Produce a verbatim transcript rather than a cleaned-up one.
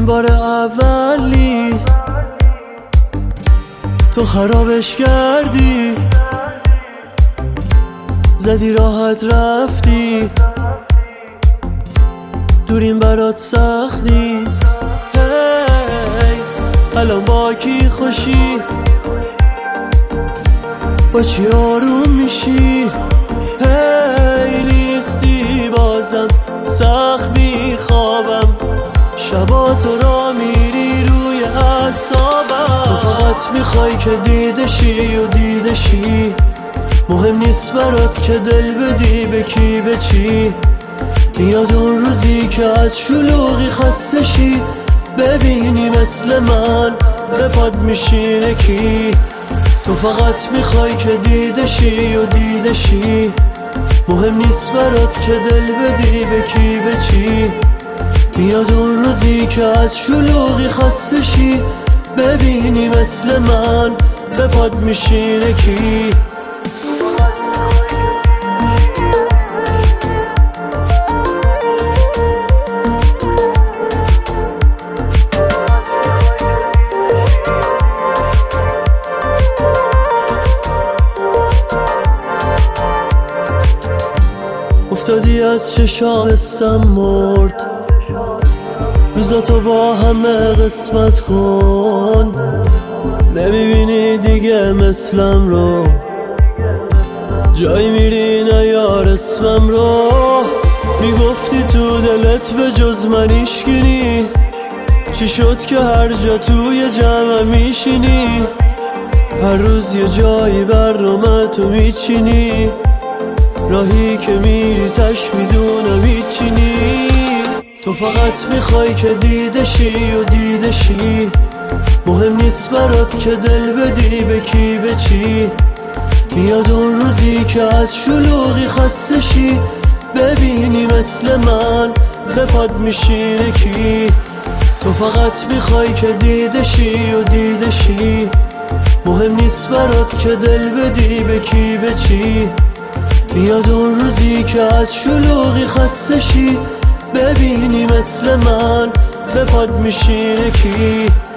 این بار اولی تو خرابش کردی، زدی راحت رفتی، دوریم برات سخت نیست. هی الان با کی خوشی، با چی آروم میشی؟ هی نیستی بازم سخت میخوابم، شبا تو را میری روی اعصابم. تو فقط میخوای که دیدشی و دیدشی، مهم نیست برات که دل بدی به کی به چی. میاد اون روزی که از شلوغی خسته شی، ببینی مثل من به پاد میشینه کی. تو فقط میخوای که دیدشی و دیدشی، مهم نیست برات که دل بدی به کی به چی. میاد اون روزی که از شلوغی خسته شی، ببینی مثل من به پاد میشینه کی. افتادی از چشام استم مرد، روزاتو با همه قسمت کن، نمیبینی دیگه مثلم رو، جایی میری نیار اسمم رو. میگفتی تو دلت به جز من ایشگینی، چی شد که هر جا توی جمع میشینی؟ هر روز یه جایی برنامه تو میچینی، راهی که میری تش میدونم میچینی. تو فقط میخوای که دیدشی و دیدشی، مهم نیست برات که دل بدی به کی به چی. میاد اون روزی که از شلوغی خسته شی، ببینی مثل من به پاد میشینه کی. تو فقط میخوای که دیدشی و دیدشی، مهم نیست برات که دل بدی به کی به چی. میاد اون روزی که از شلوغی خسته شی، ببینی مثل من به پاد میشینه کی.